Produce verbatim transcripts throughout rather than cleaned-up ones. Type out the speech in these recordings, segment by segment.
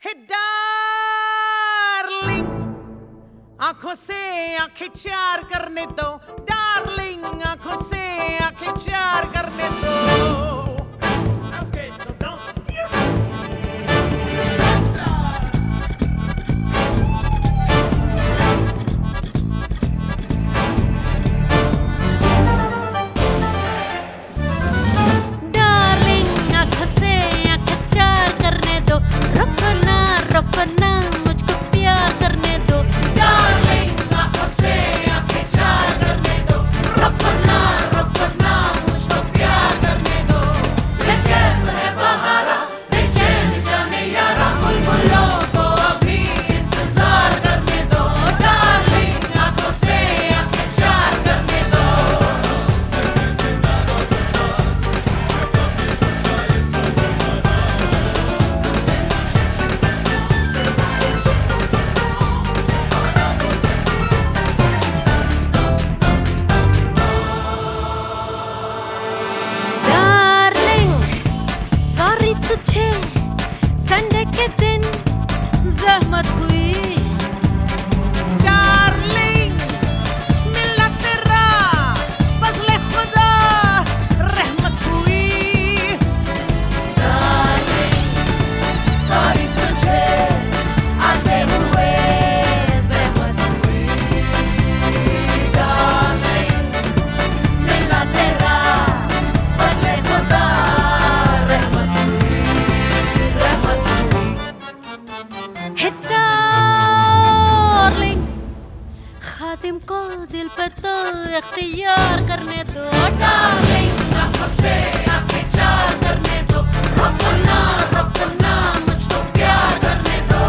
हे darling, आंखों से आंखें चार करने दो। डार्लिंग, आंखों से आंखें चार करने दो। Okay, so don't. डार्लिंग, आंखों से आंखें चार करने दो। रुको ना रुको ना, मुझको प्यार करने दो। डार्लिंग, आंखों से आंखें चार करने दो। रुको ना रुको ना, मुझको प्यार करने दो। ये कैफ है बहारा, बेचैन जाने यारा, बुलबुलों को अभी इंतजार करने दो। डार्लिंग, आंखों से आंखें चार करने दो। डार्लिंग, सॉरी तुझे संडे के दिन जहमत हुई। डार्लिंग, मिला तेरा फज़ले खुदा रहमत हुई। डार्लिंग, सॉरी तुझे आते हुए ज़हमत हुई। डार्लिंग, मिला तेरा फज़ले खुदा रहमत हुई, रहमत हुई। हे डार्लिंग, खादिम को दिल पे तो इख्तियार करने दो। डार्लिंग, आंखों से आंखें चार करने दो। रुको ना रुको ना, मुझको प्यार करने दो।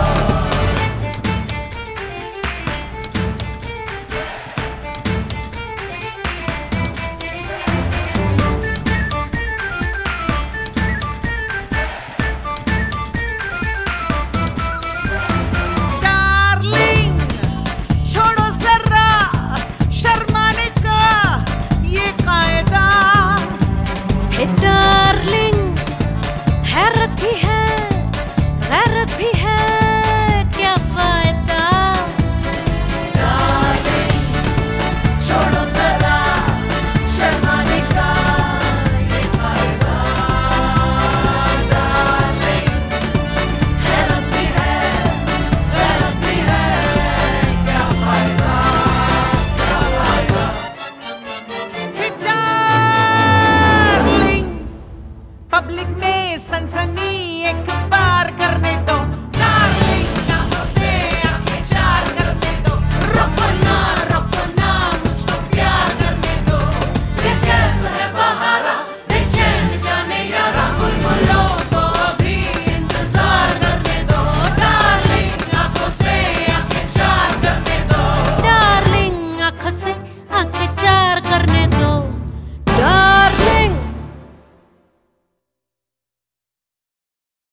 डार्लिंग, छोड़ो जरा शर्माने का ये कायदा। हे डार्लिंग, हैरत भी है गैरत भी है, क्या फायदा। डार्लिंग, छोड़ो जरा शर्माने का ये कायदा। डार्लिंग, हैरत भी है गैरत भी है, क्या फायदा, क्या फायदा। हे डार्लिंग, पब्लिक में सनसनी एक बार करने दो। डार्लिंग, आंखों से आंखें चार करने दो। रुको ना रुको ना, मुझको प्यार करने दो। ये कैफ है बहारा, बेचैन जाने यारा, बुलबुलों को अभी इंतजार करने दो। डार्लिंग, आंखों से आंखें चार करने दो। डार्लिंग, आंखों से आंखें चार करने